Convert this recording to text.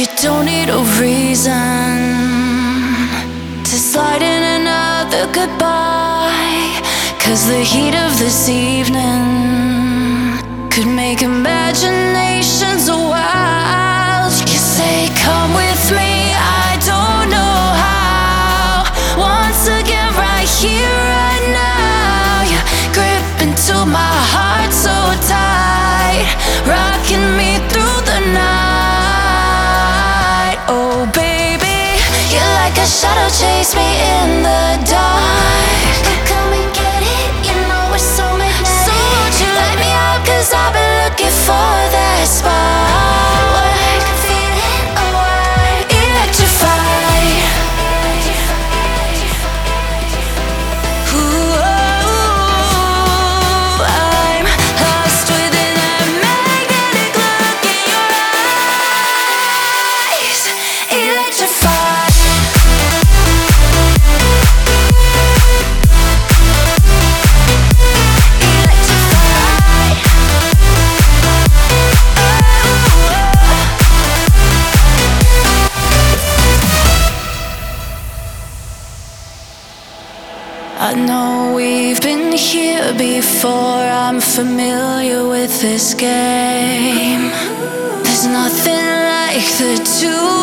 You don't need a reason to slide in another goodbye, 'cause the heat of this evening could make imaginations wild. You say come with me, I don't know how. Once again right here, right now, you grip into my heart so tight, rocking me through the night. Oh baby, you're like a shadow, chase me in the dark. Come and get it, you know it's so midnight. So won't you light me up, 'cause I've been looking for that spark. Feeling electrified. Ooh, I'm lost within that magnetic look in your eyes. Electrified. I know we've been here before, I'm familiar with this game. There's nothing like the two